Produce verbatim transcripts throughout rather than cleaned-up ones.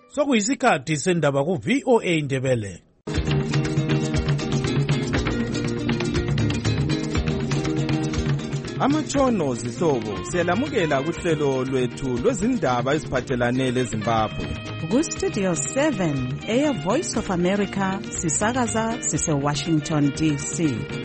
Sokuyisikhathi sendaba ku V O A Ndebele. Amatshono zihlobo siyalamukela kuhlelo lwethu lwezindaba eziphathelane leZimbabwe. Ku Studio seven, Air Voice of America, sisakaza sise Washington D C.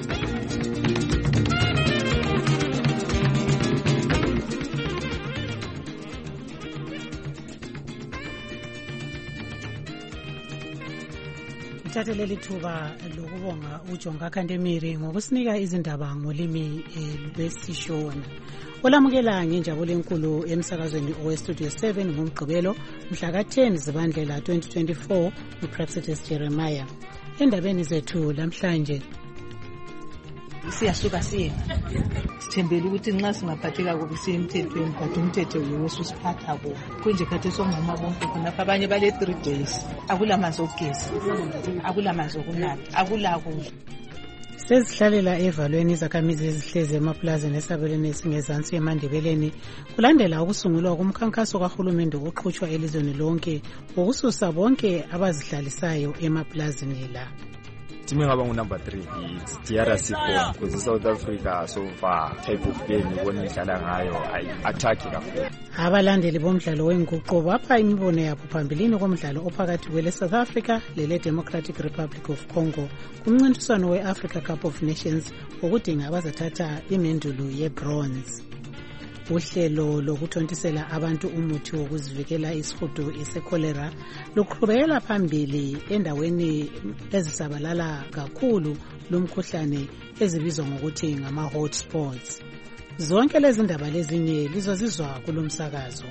Thatheleli thuba lokubonga uJonga Khandemiri ngokusinika izindaba ngolimi lwesiShona. Olamukela ngenjabulo enkulu emsakazweni owe Studio seven ngomgqibelo mhla ka ten Zibandlela twenty twenty-four uPrexetus Jeremiah. Endabeni zethu lamhlanje siyasuka siye sithembele ukuthi nxa singaphatheka kubi sisemthethweni but umthetho yiwo usiphatha kubi kunje khathi somama bonke khonapha abanye bale three days akulamanzi okugeza akulamanzi okunatha akulakudla. Sezihlalela evalweni izakhamizi ezihlezi emaplazini esabelweni esingezansi eMandebeleni kulandela ukusungulwa kumkhankaso kahulumende oqhutshwa elizweni lonke wokususa bonke abazihlalisayo emaplazini la. Timi ngaba number three, it's D R C four, because South Africa so far type of game ibona idlala ngayo ayi-attack kakhulu. Abalandeli bomdlalo wenguqo bapha imibono yabo phambilini komdlalo ophakathi kwele South Africa lele Democratic Republic of Congo kumncintiswano we-Africa Cup of Nations okudinga abazathatha imendulu ye-bronze. Uhlelo lokuthontisela abantu umuthi wokuzivikela isihudo esekolera luqhubekela phambili endaweni ezisabalala kakhulu lomkhuhlane ezibizwa ngokuthi ngama hotspots. Zonke lezi ndaba lezinye lizozizwa kulomsakazo.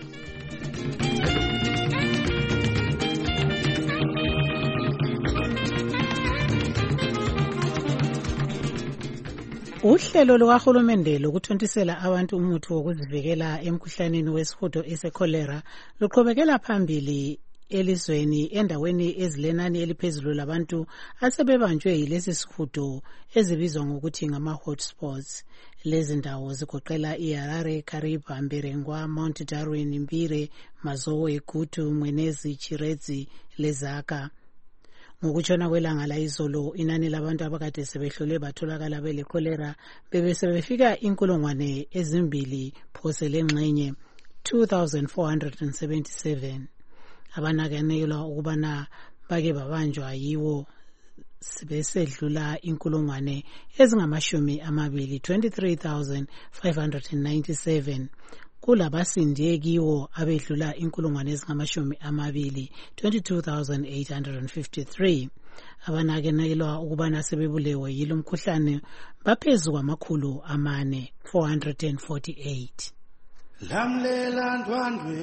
Uhlelo lukahulumende lokuthontisela abantu umuthi wokuzivikela emkhuhlaneni wesihudo esekolera luqhubekela phambili elizweni endaweni ezilenani eliphezulu labantu asebebanjwe yilesi sihudo ezibizwa ngokuthi ngama hotspots. Lezi ndawo zigoqela iHarare, Kariba, Mberengwa, Mount Darwin, Mbire, Mazowe, Gutu, Mwenezi, Chirezi, Lezaka. Ngokutshona kwelanga la izolo inani labantu abakade sebehlole batholakala bele kolera bebesebefika inkulungwane ezimbili phose lengxenye two thousand four hundred seventy-seven. Abanakekelwa ukubana bake babanjwa yiwo sebesedlula inkulungwane ezingamashumi amabili twenty-three thousand five hundred ninety-seven. Kulabasindiye kiwo abedlula inkulungwane ezingamashumi amabili twenty-two thousand eight hundred fifty-three. Abanakekelwa ukubana sebebulewe yilo mkhuhlane baphezulu kwamakhulu amane four hundred forty-eight. Lamlela ndwandwe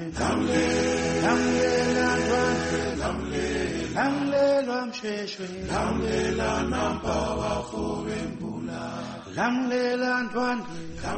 lamlela ndwandwe lamlela msheshwe lamlela nampa wafobe mbula lamlela ndwandwe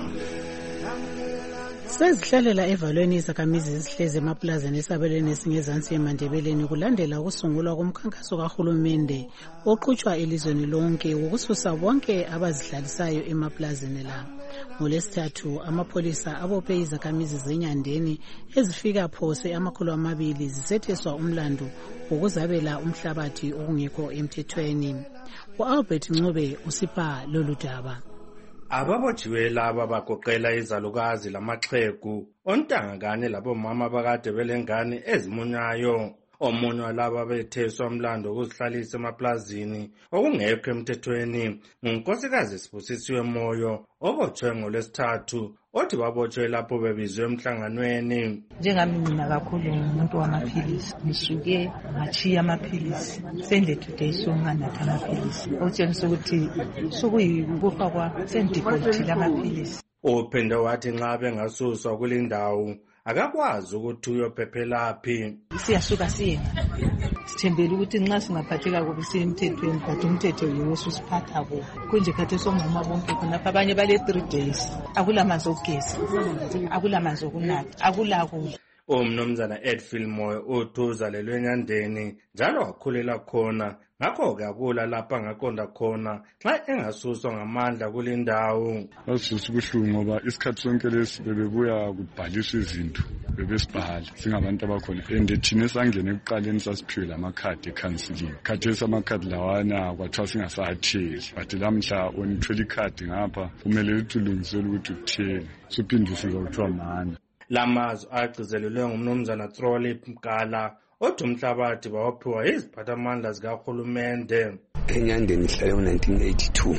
lamlela. Sezihlalela evalweni izakhamizi ezihlezi emaplazini esabelweni esingezansi eMandebeleni kulandela ukusungulwa komkhankaso kahulumende oqhutshwa elizweni lonke wokususa bonke abazihlalisayo emaplazini la. Ngolesithathu amapholisa abophe izakhamizi zenyandeni ezifika phose amakhulu amabili zisetheswa umlando wokuzabela umhlabathi okungekho emthethweni. U-Albert Ncube usipha lolu daba. Ababotshiwe laba bagoqela izalukazi lamaxhegu ontanga kanye labomama bakade belengane ezimunyayo. Omunye walaba betheswa umlando wokuzihlalisa emaplazini okungekho emthethweni ngunkosikazi Sibusisiwe Moyo obotshwe ngolesithathu othi babotshwe lapho bebizwe emhlanganweni. Njengami mina kakhulu umuntu wamaphilisi ngisuke ngachiya amaphilisi sende today songanatha amaphilisi okutshengisa ukuthi sokuyikufa kwa sendikolithile amaphilisi. Uphinde wathi nxa bengasuswa kule ndawo akakwazi ukuthi uyophephelaphi. Siyasuka siye sithembele ukuthi nxa singaphatheka kubi sisemthethweni but umthetho yiwo usiphatha kubi kunje khathi somama bonke khonapha abanye bale three days akulamanzi okugeza akulamanzi okunatha akulakudla. Umnumzana Edfield Moyo uthuza lelwenyandeni njalo wakhulela khona ngakho-ke akula lapha angaqonda khona xa engasuswa ngamandla kule ndawo. Asizwe ubuhlungu ngoba isikhathi sonke lesi bebebuya kubhaliswa izinto bebesibhala singabantu abakhona and thina sangena ekuqaleni sasiphiwe lamakhadi ecounseling khathesi amakhadi lawana kwathiwa singasatheli but lamhla unithola ikhadi ngapha kumele ukuthi ulungisele ukuthi uthele suphinde sikuthiwa mani. Lamazwi agcizelelwe ngumnumzana Throlip Mkala othi umhlabathi bawaphiwa iziphathamandla zikahulumende. eNyandeni ihlale ngo-nineteen eighty-two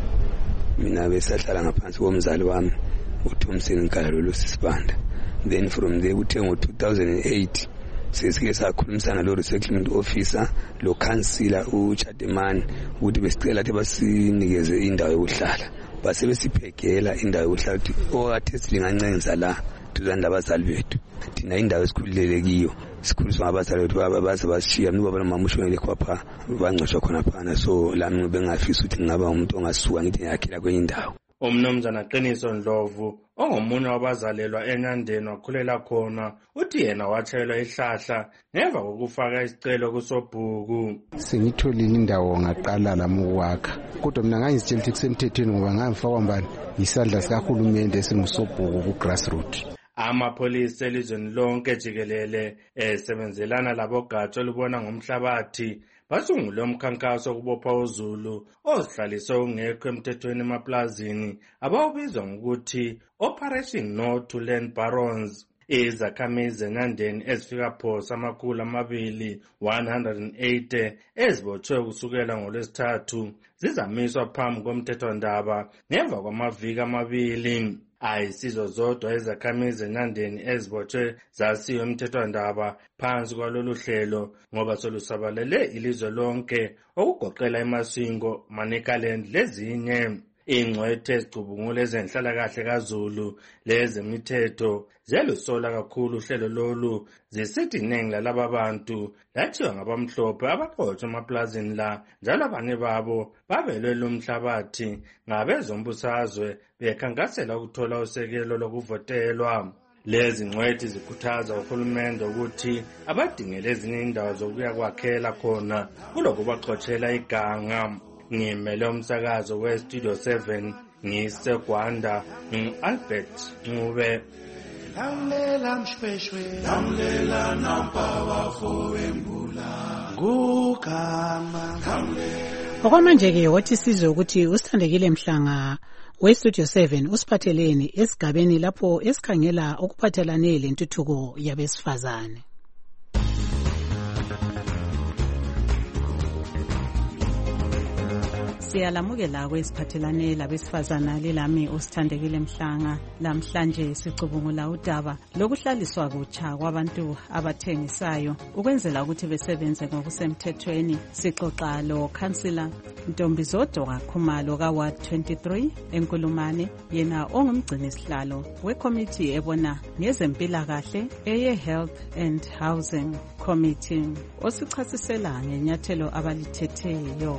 mina besahlala ngaphansi komzali wami uThomson Nkala loSibanda. Then from there kuthe ngo-two thousand eight sesike sakhulumisana lo resettlement officer lo councillor uChatemani ukuthi besicela ukuthi basinikeze indawo yokuhlala base besiphekela indawo yokuhlala ukuthi okathe silingancenza la tuzanda abazali bethu thina indawo esikhululele kiyo sikhuliswa ngabazali bethu babaze basishiya mina baba nomamushonele khapha bangcwatshwa khona phana so lami bengafisa ukuthi ngaba umuntu ongasuka ngithi yakhela kwenye indawo. Umnumzana Qiniso Ndlovu ongomunye wabazalelwa eNyandeni wakhulela khona uthi yena watshayelwa ihlahla ngemva kokufaka isicelo kusobhuku. Sengitholile indawo ngaqala lami ukwakha kodwa mina ngangizitshela ukuthi kusemthethweni ngoba ngangifakwa mbani isandla sikahulumende esingusobhuku ku-grassroots. Amapholisa elizweni lonke jikelele esebenzelana labogatsha olubona ngomhlabathi basungule umkhankaso wokubopha uZulu ozihlalise ungekho emthethweni emaplazini abawubizwa ngokuthi Operation No to Land Barons. Izakhamizi eNyandeni ezifika phosa amakhulu amabili one hundred eighty ezibotshwe kusukela ngoLwesithathu zizamiswa phambi komthethwandaba ngemva kwamaviki amabili. Ayisizo zodwa izakhamizi eNyandeni ezibotshwe zasiwe emthethwandaba phansi kwalolu hlelo ngoba solusabalele ilizwe lonke okugoqela eMasingo, Manicaland lezinye. Ingcwethe ezicubungula ezenhlalakahle kaZulu lezemithetho zelusola kakhulu uhlelo lolu zisithi iningi lalaba bantu lathiwa ngabamhlophe abaqotshwe emaplazini la njalo abanye babo babelwe lumhlabathi ngabezombusazwe bekhankasela ukuthola usekelo lokuvotelwa. Lezi ngcwethi zikhuthaza uhulumende ukuthi abadingele ezinye indawo zokuya kwakhela khona kulokubaxotshela iganga. Ngimele umsakazo we-Studio seven ngiseGwanda ngu-Albert Ncube. Lamlela mshweshwe lamlela nampa bafowembula ngugama. Okwamanje-ke wathi sizwe ukuthi usithandekile Mhlanga we-Studio seven usiphatheleni esigabeni lapho esikhangela okuphathelane lentuthuko yabesifazane. Siyalamukela kwesiphathelane labesifazana lilami usithandekile Mhlanga. Lamhlanje sicubungula udaba lokuhlaliswa kutsha kwabantu abathengisayo ukwenzela ukuthi besebenze ngokusemthethweni. Sixoxa lo Councillor Ntombizodo Khumalo ka Ward twenty-three eNkulumane, yena ongumgcini sihlalo wekomiti ebona ngezempilakahle eye Health and Housing Committee, osichasisela ngenyathelo abalithetheyo.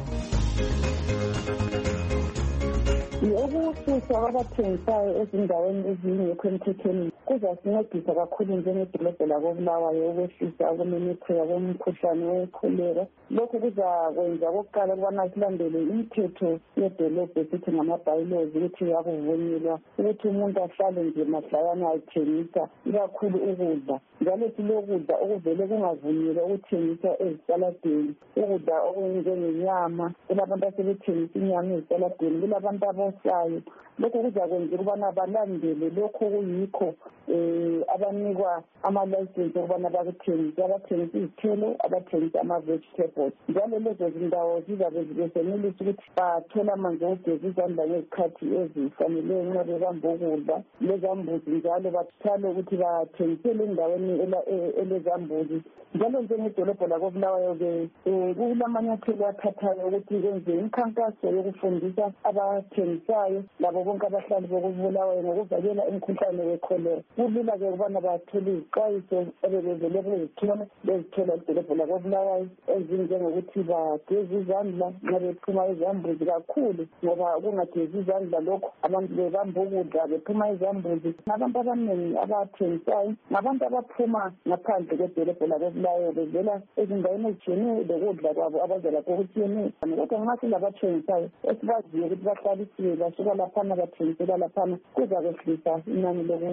Ukususa kwabathengisayo ezindaweni ezingekho emthethweni kuzasincedisa kakhulu njengedolobho lakoBulawayo ukwehlisa ukumemetheka komkhuhlane wekholera. Lokhu kuzakwenza okokuqala ukubana silandele imithetho yedolobho esithi ngama-bylaws ukuthi yakuvunyelwa ukuthi umuntu ahlale nje mahlayana athengisa ikakhulu ukudla. Njalo silokudla okuvele kungavunyelwa ukuthengiswa ezitaladeni, ukudla okunjengenyama, kulabantu asebethengisa inyama ezitaladeni, kulabantu abosayo. Lokhu kuzakwenzela ukubana balandele lokho okuyikho um abanikwa ama-license okubana bakuthengise, abathengisa izithelo, abathengisa ama-vegetables. Njalo lezo zindawo zizabe zibesenelisa ukuthi bathole amanzi okugeza izandla ngezikhathi ezifaneleyo nxa bebamba ukudla. Lezambuzi njalo bathale ukuthi bathengisele endaweni elezambuzi. Njalo njengedolobho lakoBulawayo-ke um kulamanyathelo athathayo ukuthi kwenziwe imikhankaso yokufundisa abathengisayo labo bonke abahlali bokuBulawayo ngokuvikela umkhuhlane wekholera. Kulula-ke ukubana bathole izixwayiso ebebevele bezithola bezithola edolobho lakoBulawayo ezinjengokuthi bageze izandla nxa bephuma ezambuzi kakhulu, ngoba kungagezi izandla lokho abantu bebamba ukudla bephuma ezambuzi. Abantu abaningi abathengisayo ngabantu abaphuma ngaphandle kwedolobho lakoBulawayo bevela ezindaweni ezitshiyeneyo lokudla kwabo abazalakho okutshiyeneyo. Kodwa nxa silabathengisayo esibaziyo ukuthi bahlalisiwe basuka laphana bathengisela laphana, kuzakwehlisa inani lokumemetheka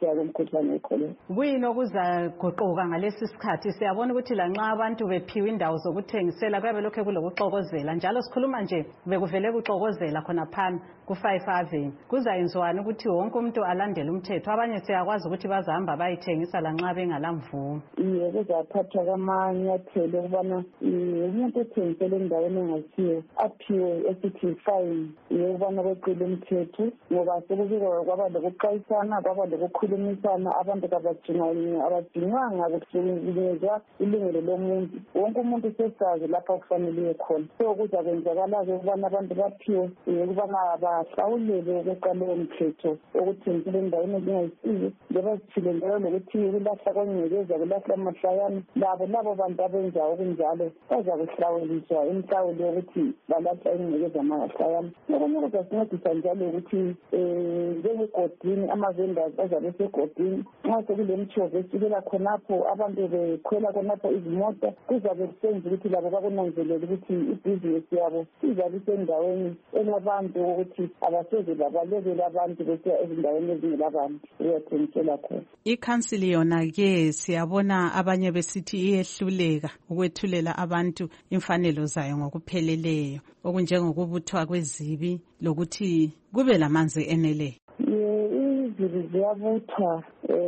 ukumemetheka komkhuhlane wekholera. Kuyini okuzaguquka ngalesi sikhathi? Siyabona ukuthi lanxa abantu bephiwe indawo zokuthengisela kuyabe lokho kulokuxokozela, njalo sikhuluma nje bekuvele kuxokozela khona phana ku-Five Avenue. Kuzayenziwani ukuthi wonke umuntu alandele umthetho? Abanye siyakwazi ukuthi bazahamba bayithengisa lanxa bengalamvumo. Iye, kuzaphathwa kwamanyathelo ukubana umuntu othengisela endaweni engasiyo aphiwe esithi fine ukubana kweqile umthetho, ngoba sekufika kwaba lokuxwayisana, kwaba lokukhulumisana, abantu abadinywanga kuhlukunyezwa ilungelo lomuntu. Wonke umuntu sesazi lapha kufanele khona. So kuzakwenzakala-ke ukubana abantu baphiwe ukubana bahlawulele ukuqaleyo mthetho okuthengisela endaweni ezingayisiyo, njengoba sithile njalo nokuthi kulahla kwengcekeza, kulahla amahlayana. Labo labo bantu abenza okunjalo bazakuhlawuliswa imhlawulo yokuthi balahla ingcekeza amahlayana. Okunye kuzasincedisa njalo ukuthi njengegodini ama-vendors azabe segodini, nxa sekule mthovo esukela khonapho abantu bekhwela khonapho izimota, kuzabe kusenza ukuthi labo bakunanzelele ukuthi ibhizinesi yabo izabe isendaweni elabantu ukuthi abaseze babalekele abantu besiya ezindaweni ezingelabantu uyathengisela khona. Ikhansili yona-ke siyabona abanye besithi iyehluleka ukwethulela abantu imfanelo zayo ngokupheleleyo, okunjengokubuthwa kwezibi lokuthi kube lamanzi eneleyo. Izibi ziyabuthwa,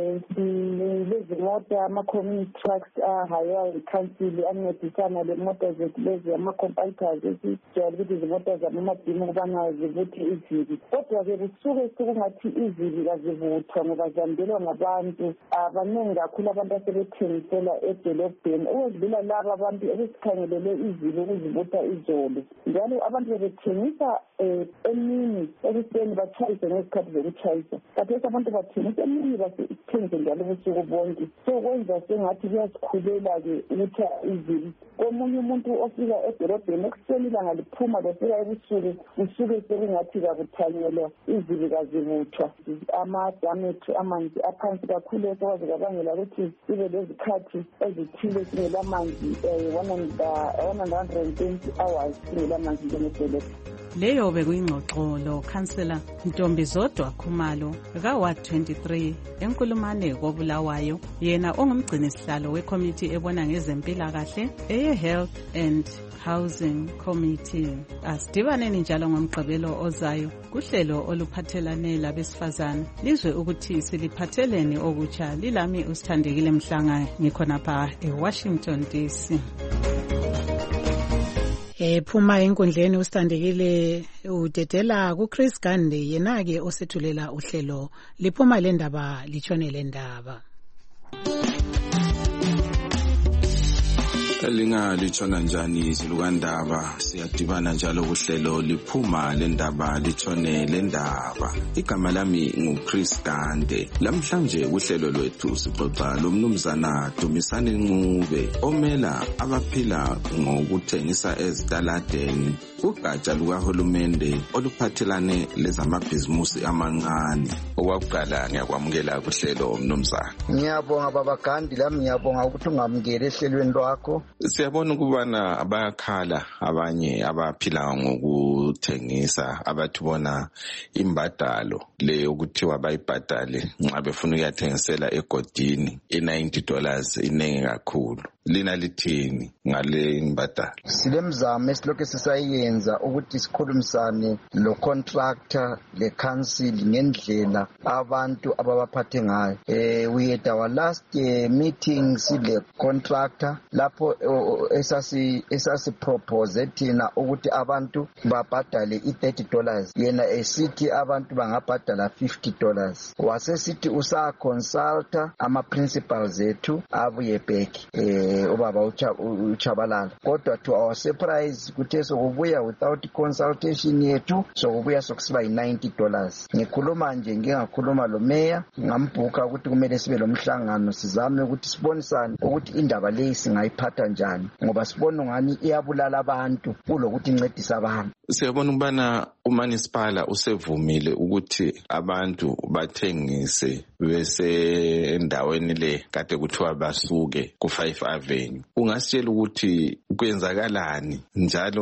lezimota ama-community trucks ahaywa ikhansili ancedisana lemota zethu lezi ama-computers esijwayele ukuthi izimota zamamadimu ukubana zibuthe izibi. Kodwa-ke kusuke sekungathi izibi kazibuthwa ngoba zihambilwa ngabantu abaningi kakhulu, abantu asebethengisela edolobheni ukwedlula laba abantu ebesikhangelele izibi ukuzibutha izolo. Njalo abantu bebethengisa emini ekuseni batshayise ngezikhathi zokutshayisa, kathesi abantu bathengisa emini basithengise njalo ubusuku bonke. So kwenza sengathi kuyasikhulela-ke ukuthi izibi. Komunye umuntu ofika edolobheni ekuseni ilanga liphuma lofika ebusuku, usuke sekungathi kakuthanyelwa, izibi kazibuthwa. Amadamu ethu amanzi aphansi kakhulu esokwazi kabangela ukuthi ibe lezikhathi ezithile singelamanzi one hundred twenty hours singelamanzi njengedolobha. Leyo bekuyingxoxo lo Councillor Ntombizodwa Khumalo ka Ward twenty-three enkulumane koBulawayo, yena ongumgcini sihlalo wekomiti ebona ngezempilakahle eye Health and Housing Committee. Asidibaneni njalo ngomgqibelo ozayo kuhlelo oluphathelane labesifazane lizwe ukuthi siliphatheleni okutsha. Lilami usithandekile Mhlanga, ngikhonapha eWashington D C. Eh phuma enkundleni usithandekile udedela ku Chris Gande, yena-ke osethulela uhlelo liphuma le ndaba litshone le ndaba. Lingalithona njani izilukandaba, siyadibana njalo kuhlelo liphuma le ndaba lithone le ndaba. Igama lami nguChris Gande. Lamhlanje kuhlelo lwethu sixoxa lomnumzana Dumisani Ncube omela abaphila ngokuthengisa ezitaladeni kugatsha lukahulumende oluphathelane lezamabhizimusi amancane. Okwakuqala ngiyakwamukela kuhlelo mnumzana. Ngiyabonga baba Gandi, lami ngiyabonga ukuthi ungamukele ehlelweni lwakho. Siyabona ukubana bayakhala abanye abaphila ngokuthengisa abathi bona imbadalo le ukuthiwa bayibhadale nxa befuna ukuyathengisela egodini i-ninety dollars inengi kakhulu. Lina lithini ngale imbadalo? Silemzamo esilokhu sisayenza ukuthi sikhulumisane lo contractor le council ngendlela abantu ababaphathe ngayo. Eh we had our last uh, meeting sile contractor lapho esasi esasi propose thina ukuthi abantu babhadale i-thirty dollars, yena esithi abantu bangabhadala fifty dollars. Wasesithi usa consulta ama principals ethu abuye back eh ubaba uChabalala, kodwa to our surprise kuthe sokubuya without consultation yethu sokubuya sokusiba yi-ninety dollars. Ngikhuluma nje ngingakhuluma lo mayor, ngambhuka ukuthi kumele sibe lo mhlangano sizame ukuthi sibonisane ukuthi indaba leyi singayiphatha njani, ngoba sibona ngani iyabulala abantu kulokuthi incedisa abantu. Siyabona ukubana uManisipala usevumile ukuthi abantu bathengise bese endaweni le kade kuthiwa basuke ku Five Avenue. Ungasitshela ukuthi kwenzakalani njalo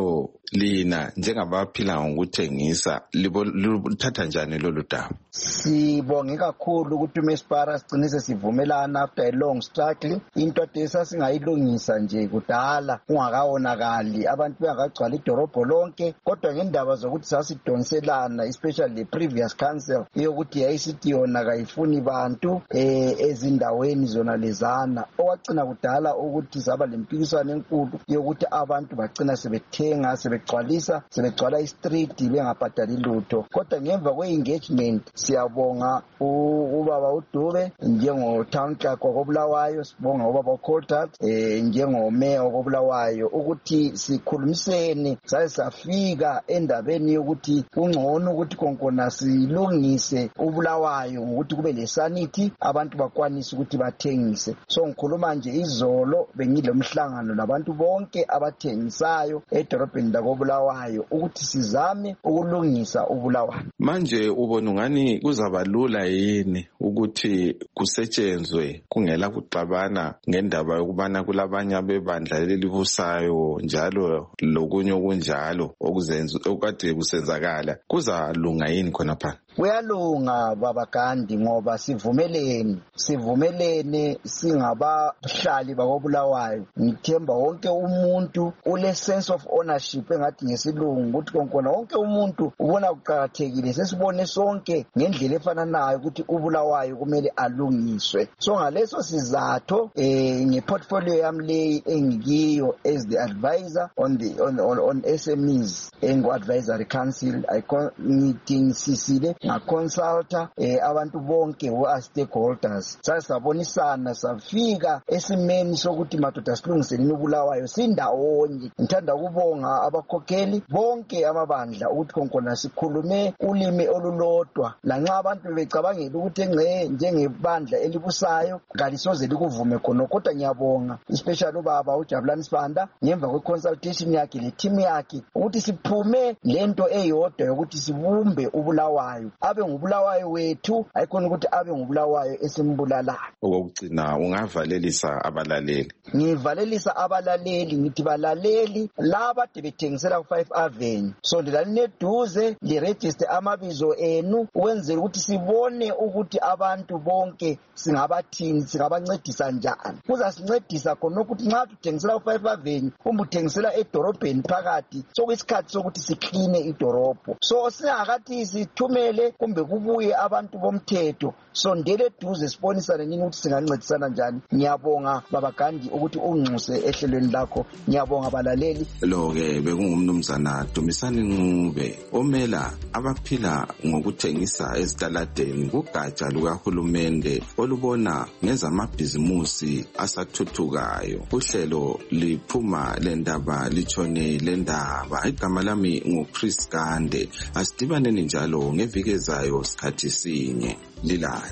lina njengabaphila ngokuthengisa lithatha njani lolu daba? Sibonge kakhulu ukuthi uMaspara sigcine sesivumelana after a long struggle. Into esa singayilungisa nje kudala ungakawonakali abantu bengagcwala idorobho lonke, kodwa ngendaba zokuthi sasidonselana especially the previous council yokuthi yayisithi yona kayifuni bantu eh ezindaweni zona lezana, okwagcina kudala ukuthi saba lempikiswano enkulu yokuthi abantu bagcina sebethenga sebegcwalisa sebegcwala i-street bengabhadali lutho. Kodwa ngemva kwe-engagement siyabonga ubaba uDube njengo town clerk wakobulawayo, sibonga ubaba uColtat eh njengo mayor wakobulawayo ukuthi sikhulumisene saye safika endabeni yokuthi ungcono ukuthi konkona silungise ubulawayo ngokuthi kube le sanity abantu bakwanisa ukuthi bathengise. So ngikhuluma nje izolo bengilomhlangano labantu bonke abathengisayo edorobheni lakobulawayo ukuthi sizame ukulungisa ubulawayo. Manje ubona ngani kuzaba lula yini ukuthi kusetshenzwe kungela kuxabana ngendaba yokubana kulabanye abebandla lelibusayo njalo lokunye okunjalo okuzenza okade kusenzakala, kuzalunga yini khona pha? Kuyalunga baba Gandhi ngoba sivumelene sivumelene singabahlali bakobulawayo. Ngithemba wonke umuntu ule sense of ownership engathi ngesilungu ukuthi konkona wonke umuntu ubona kuqhakathekile sesibone sonke ngendlela efananayo ukuthi ubulawayo kumele alungiswe. So ngaleso sizatho eh ngeportfolio yami leyi engikiyo as the advisor on the on on, on S M Es engo advisory council I ngitingisisile ngaconsulta eh abantu bonke wa stakeholders sasabonisana safika esimeni sokuthi madoda silungiseleni ubulawayo sindawonye. Ngithanda ukubonga abakhokheli bonke amabandla ukuthi konkona sikhulume ulimi olulodwa lanxa abantu becabangela ukuthi engce njengebandla elibusayo ngalisoze likuvume khona, kodwa ngiyabonga especially ubaba uJabulani Sibanda ngemva kweconsultation yakhe le team yakhe ukuthi siphume lento eyodwa yokuthi sibumbe ubulawayo abe ngubulawayo wethu ayikhona ukuthi abe ngubulawayo esimbulalayo. Okugcina ungavalelisa abalaleli? Ngivalelisa abalaleli ngithi balaleli laba debethengisela ku five Avenue sondelani neduze le register amabizo enu wenzela ukuthi sibone ukuthi abantu bonke singabathini singabancedisa njani. Kuzasincedisa khona ukuthi nxa tuthengisela ku five Avenue kumbe uthengisela edorobheni phakathi sokuyisikhathi sokuthi sikline idorobho, so singakathi sithumele kumbe kubuye abantu bomthetho sondele duze sibonisane nini ukuthi singancedisana njani. Ngiyabonga baba Gandhi ukuthi unxuse ehlelweni lakho. Ngiyabonga abalaleli. Lo ke bekungumnumzana Dumisani Ncube omela abaphila ngokuthengisa ezitaladeni kugatsha lukahulumende olubona ngezamabhizimusi asathuthukayo. Uhlelo liphuma lendaba litshone lendaba. Igama lami nguChris Gande. Asidibaneni njalo ngeviki ezayo sikhathi sinye. Lilade.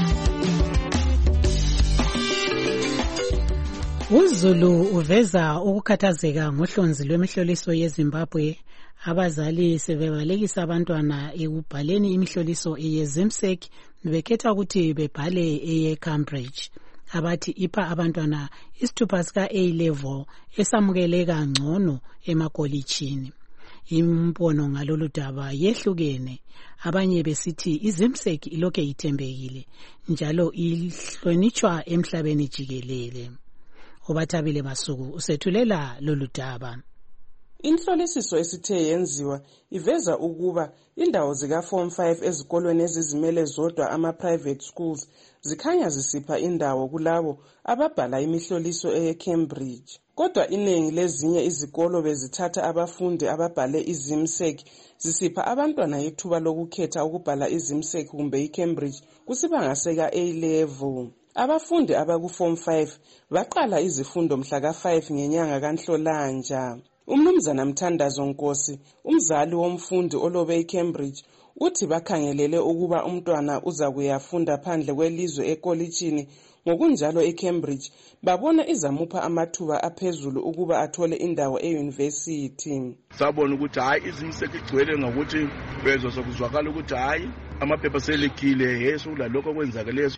uZulu uveza ukukhathazeka ngohlonzi lwemihloliso yeZimbabwe. Abazali sebebalekisa abantwana ekubhaleni imihloliso yeZimsek bekhetha ukuthi bebhale eyeCambridge. Abathi ipha abantwana isithupha sika A level esamukeleka ngcono emakolitshini. Imbono ngalolu daba yehlukene. Abanye besithi iZimsek ilokhe ithembekile njalo ihlonitshwa emhlabeni jikelele. Obathabile Masuku usethulela lolu daba. Inhlolisiso esithe yenziwa iveza ukuba indawo zika form five ezikolweni ezizimele zodwa ama-private schools zikhanya zisipha indawo kulabo ababhala imihloliso eyeCambridge. Kodwa iningi lezinye izikolo bezithatha abafundi ababhale iZimsek zisipha abantwana ithuba lokukhetha ukubhala iZimsek kumbe iCambridge kusibanga seka A level. Abafundi abaku form five baqala izifundo mhla ka five ngenyanga kaNhlolanja. Umnumzana Mthandazo Nkosi, umzali womfundi olobe eCambridge, uthi bakhangelele ukuba umntwana uza kuyafunda phandle kwelizwe ekolitshini Ngokunjalo eCambridge babona izamupha amathuba aphezulu ukuba athole indawo euniversity. Sabona ukuthi hayi izimseki igcwele ngokuthi bezwe sokuzwakala ukuthi hayi amaphepha selekile yeso ulalokho kwenzakaleso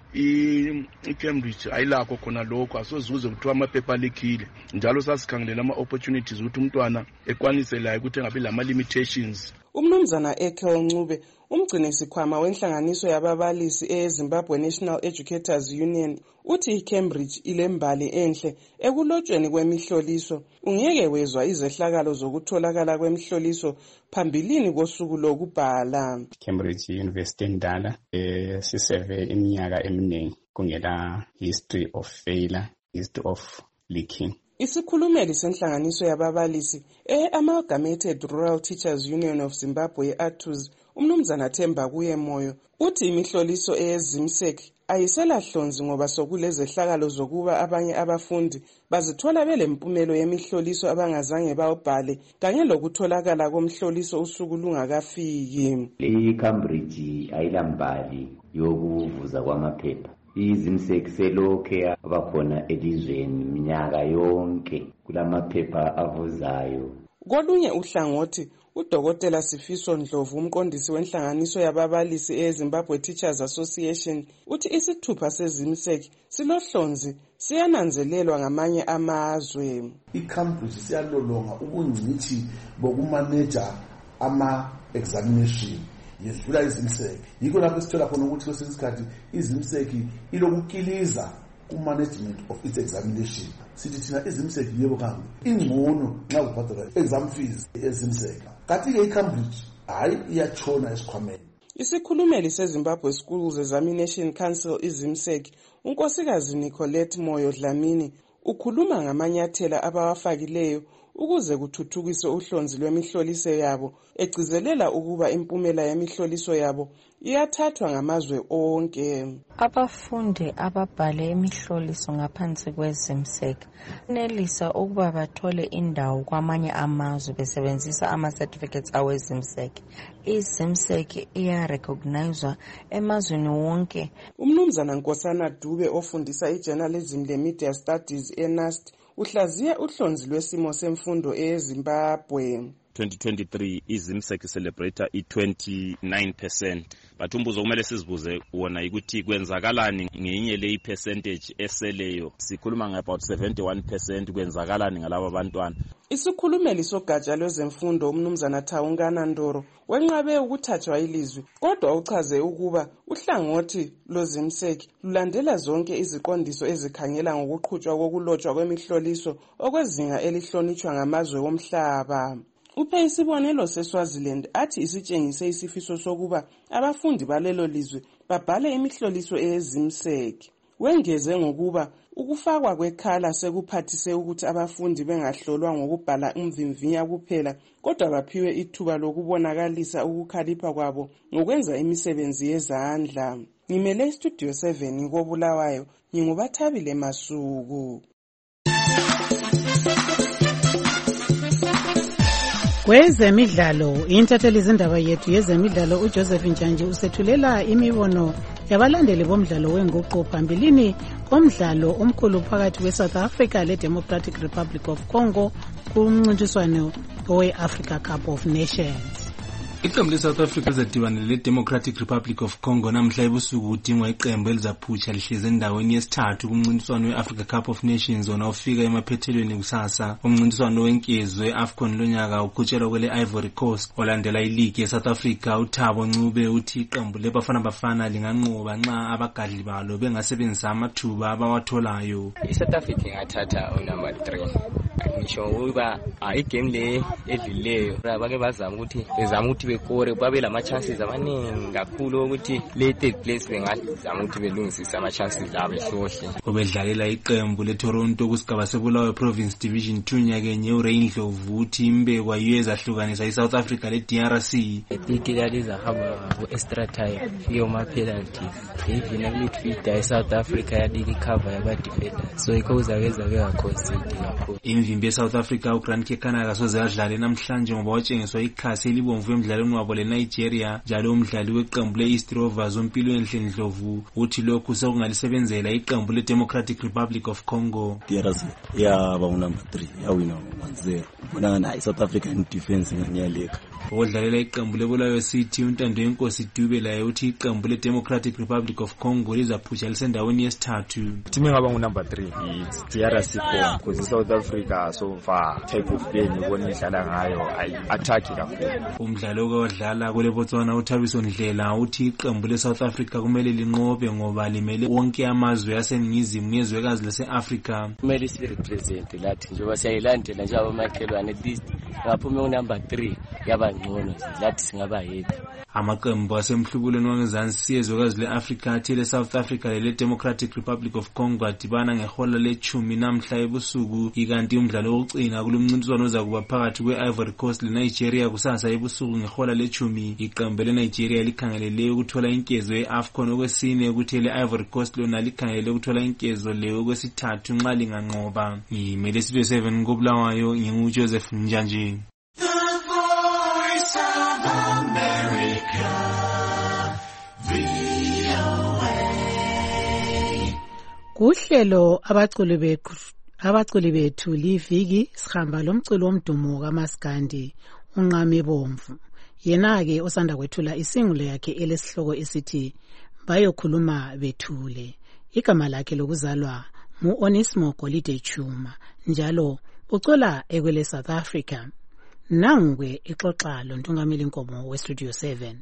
iCambridge ayilakho khona lokho asozuze kuthiwa amaphepha alekile njalo sasikhangelela ama opportunities ukuthi umntwana ekwanise la ukuthi engabe lama limitations. Umnumzana Ekel Ncube umgcini sikhwama wenhlanganiso yababalisi eZimbabwe National Educators Union uthi iCambridge ilembali enhle ekulotshweni kwemihloliso. Ungeke wezwa izehlakalo zokutholakala kwemihloliso phambilini kosuku lokubhala. Cambridge University endala eh siseve iminyaka eminingi kungela history of failure, history of leaking. Isikhulumeli senhlanganiso yababalisi e-Amalgamated Rural Teachers Union of Zimbabwe A T U Z umnumzana Themba kuye moyo uthi imihloliso eyeZimsek ayiselahlonzi ngoba sokulezehlakalo zokuba abanye abafundi bazithola belempumelo yemihloliso abangazange bawubhale kanye lokutholakala komhloliso usuku lungakafiki. iCambridge ayilambali yokuvuza kwamaphepha. iZimsek selokhe abakhona elizweni minyaka yonke kulamaphepha avuzayo. Kolunye uhlangothi uDokotela Sifiso Ndlovu umqondisi wenhlanganiso yababalisi eZimbabwe Teachers Association uthi isithupha seZimsek silohlonzi siyananzelelwa ngamanye amazwe. iCambridge siyalolonga ubungcithi bokumanage ama examination yesula iZimsek. Yiko lapho sithola khona ukuthi kwesinye isikhathi iZimsek ilokukiliza ku-management of its examination. Sithi thina iZimsek yebo kambe ingcono nxa kubhadala exam fees eZimsek. Kanti-ke iCambridge hayi iyatshona esikhwameni. Isikhulumeli seZimbabwe Schools Examination Council iZimsek unkosikazi Nicolette Moyo Dlamini ukhuluma ngamanyathela abawafakileyo ukuze kuthuthukiswe uhlonzi lwemihloliso yabo egcizelela ukuba impumela yemihloliso yabo iyathathwa ngamazwe onke. Abafundi ababhale imihloliso ngaphansi kweZimsek benelisa ukuba bathole indawo kwamanye amazwe besebenzisa ama-certificates aweZimsek. iZimsek iyarecognizwa emazweni wonke. Umnumzana Nkosana Dube ofundisa ijournalism le-media studies eNAST uhlaziya uhlonzi lwesimo semfundo eZimbabwe. twenty twenty-three iZimsek celebrate i-twenty-nine percent but umbuzo kumele sizibuze wona ukuthi kwenzakalani ngenye le percentage eseleyo. Sikhuluma ngabout seventy-one percent kwenzakalani ngalabo bantwana. Isikhulumeli sogatsha lwezemfundo umnumzana Thawungana Ndoro wenqabe ukuthathwa ilizwi kodwa uchaze ukuba uhlangothi lweZimsek lulandela zonke iziqondiso ezikhangela ngokuqhutshwa kokulotshwa kwemihloliso okwezinga elihlonitshwa ngamazwe omhlaba. Uphe isibonelo seSwaziland athi isitshengise isifiso sokuba abafundi balelo lizwe babhale imihloliso eyeZimsek. Wengeze ngokuba ukufakwa kwekhala sekuphathise ukuthi abafundi bengahlolwa ngokubhala umvimvinya kuphela kodwa baphiwe ithuba lokubonakalisa ukukhalipha kwabo ngokwenza imisebenzi yezandla. Ngimele iStudio seven koBulawayo ngingubathabile Masuku. Kwezemidlalo intatheli izindaba yethu yezemidlalo uJoseph Njanji usethulela imibono yabalandeli bomdlalo wenguqu phambilini komdlalo omkhulu phakathi kweSouth Africa leDemocratic Republic of Congo kumncintiswano we-Africa Cup of Nations. Iqembu leSouth Africa lizadibana leDemocratic Republic of Congo namhla ebusuku kudingwa iqembu elizaphutsha lihleze endaweni yesithathu kumncintiswano we-Africa Cup of Nations ona ufika emaphethelweni kusasa. Umncintiswano wenkezwe AFCON lonyaka uqhutshelwa kwele Ivory Coast olandela iligi yeSouth Africa. UThabo Ncube uthi iqembu leBafana Bafana linganqoba nxa abagadli balo bengasebenzisa amathuba abawatholayo. iSouth Africa ingathatha unumber three. Ngisho ukuba igame le edlileyo bake bazama ukuthi bezama ukuthi bekore babe lama chances amaningi kakhulu ukuthi le third place bengazama ukuthi belungisise ama chances abo ehlohle. Obedlalela iqembu leToronto kusigaba seBulawayo Province Division two nyakenye uRayndlovu uthi imbekwa yezahlukanisa iSouth Africa leD R C. Itikila lizahamba ku-extra time iyo ma-penalties even midfielder eSouth Africa yadili cover yaba-defender so ikho uzakeza bekaconcede kakhulu. imvimbi ye-South Africa uGrant Kekana akasoze adlale namhlanje ngoba watshengiswa ikhasi elibomvu emidlalweni wabo le-Nigeria. Njalo umdlali weqembu le-East Rovers uMpilo Enhle Ndlovu uthi lokhu sekungalisebenzela iqembu le-Democratic Republic of Congo. D R C yaba number three yawina one zero bona nayi South African defense ngiyaleka. Odlalela iqembu leBulawayo City uNtando Yenkosi Dube laye uthi iqembu le-Democratic Republic of Congo lizaphusha lisendaweni yesithathu. Team engaba ngu-number three it's D R C four because South Africa so far type of game ibona idlala ngayo ayi-attack kakhulu. Umdlalo owadlala kule Botswana uThabiso Ndlela uthi iqembu le-South Africa kumele linqobe ngoba limele wonke amazwe aseningizimu yezwekazi lase-Africa. Kumele sirepresent lathi njengoba siyayilandela njalo makhelwane at least ngaphume u-number three yaba ngcono lathi singaba happy. Amaqembu asemhlubulweni wangezansi yezwekazi le-Africa athi le-South Africa lele-Democratic Republic of Congo adibana ngehola lechumi namhla ebusuku, ikanti umdlalo wokugcina kulomncintiswano ozakuba phakathi kwe-Ivory Coast le-Nigeria kusasa ebusuku ngehola lechumi. Iqembu le-Nigeria likhangelele ukuthola inkezo ye-AFCON okwesine ukuthi le-Ivory Coast lona likhangelele ukuthola inkezo leyo okwesithathu nxa linganqoba. Ngimele Studio seven koBulawayo nginguJoseph Njanje. Kuhlelo abaculi bethu abaculi bethu liviki sihamba lomculo womdumo kaMaskandi unqame bomvu. Yena ke osanda kwethula isingulo yakhe elesihloko esithi bayokhuluma bethule. Igama lakhe lokuzalwa ngu-Onesmo Golide Chuma njalo ucola ekwele South Africa. Nangwe ixoxa lo Ntungameli Nkomo we Studio seven.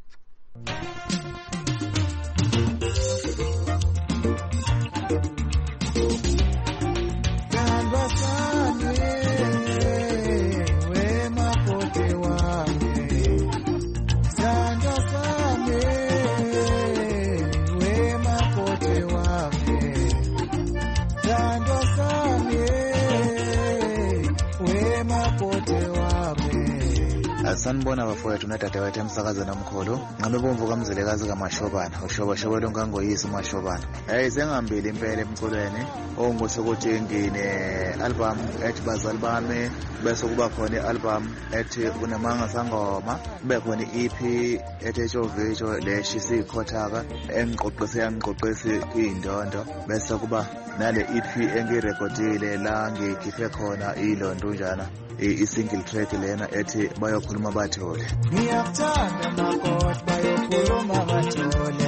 Sanibona bafowethu natata wethu emsakazo nomkhulu nqame bomvu kamzelekazi kaMashobana ushoba shoba longangoyisi uMashobana. Hey sengihambile impela emculweni ongukusho ukuthi ngine album ethi bazali bami bese kuba khona ialbum ethi unamanga sangoma kube khona i-E P ethi Chovicho leshisi ikhothaka engiqoqise yangiqoqisi indondo bese kuba nale E P engirekodile la ngikhiphe khona ilondo njana i-single track lena ethi bayokhuluma bathole. Ngiyakuthanda makoti bayokhuluma bathole.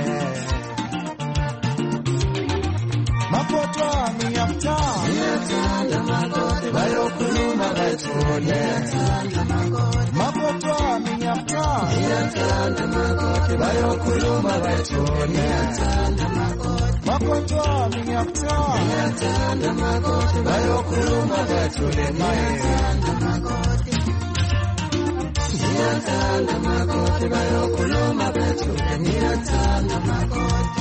Makoti wami ngiyakuthanda makoti bayokhuluma bathole. Makoti wami ngiyakuthanda makoti bayokhuluma bathole. Makoti wami ngiyakuthanda makoti bayokhuluma bathole maye. Ngiyathanda makoti bayokhuluma bathule ngiyathanda makoti.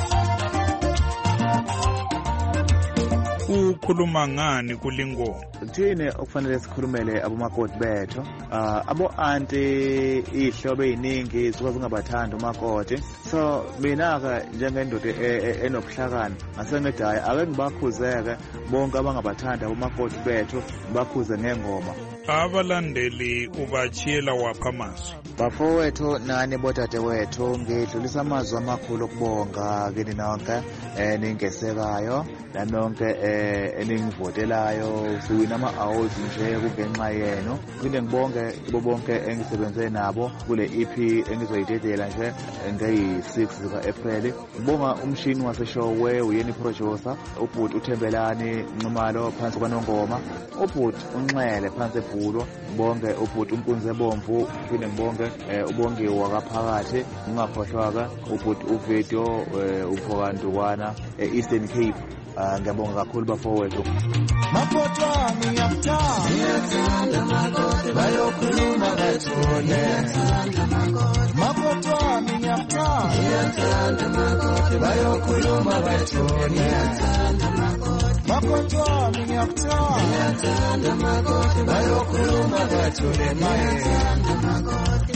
Ukhuluma ngani kulingoma? Thine okufanele sikhulumele abomakoti bethu uh, abo anti ihlobo eziningi zisuka zingabathanda umakoti. So mina ke njengendoda enobuhlakani ngasengithi hayi ake ngibakhuzeke bonke abangabathanda abomakoti bethu bakhuze ngengoma. Abalandeli ubachiyela wapha amazwi? Bafowethu nani botate wethu ngidlulisa amazwi amakhulu okubonga kini nonke eningesekayo nanonke eningivotelayo siwina ama-awards nje kungenxa yenu. Phinde ngibonge ibo bonke engisebenze nabo kule E P engizoyidedela nje ngeyi-six zika-April. Ngibonga umshini waseshowe uyeni producer ubhuti uThembelani Nxumalo phansi kwanongoma, ubhuti uNxele phansi ebhulo, ngibonge ubhuti uNkunze Bomvu, phinde ngibonge ubongiwe wakaphakathi ngingakhohlwaka ubhuti uVidio uVokandukwana e-Eastern Cape. Ngiyabonga kakhulu bafowethu. Makoti wami ngiyakuthanda makoti bayokhuluma bathole. Makoti wami ngiyakuthanda makoti bayokhuluma bathole. Makoti wami ngiyakuthanda makoti bayokhuluma bathole maye.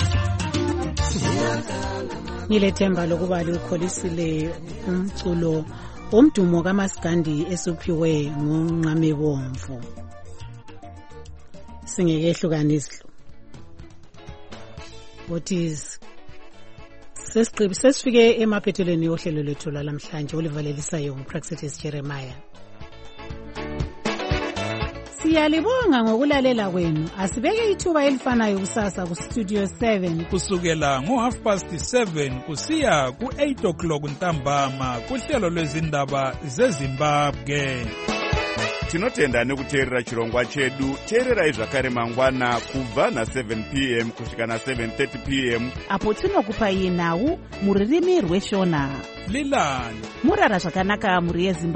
Ngilethemba lokuba likholisile umculo umdumo kaMaskandi esuphiwe ngunqame bomvu. singekehlukanisi what is sesiqhibi sesifike emaphethelweni yohlelo lethu lamhlanje olivalelisayo nguPraxetis Jeremiah. Siyalibonga ngokulalela kwenu. Asibeke ithuba elifanayo kusasa ku Studio seven kusukela ngo half past seven kusiya ku eight o'clock ntambama kuhlelo lwezindaba zeZimbabwe. Tinotenda nekuteerera chirongwa chedu. Teererai zvakare mangwana kubva na seven p m kusvika na seven thirty p m apo tinokupai nhau muririmi rweshona. Lilani murara zvakanaka muri yeZimbabwe.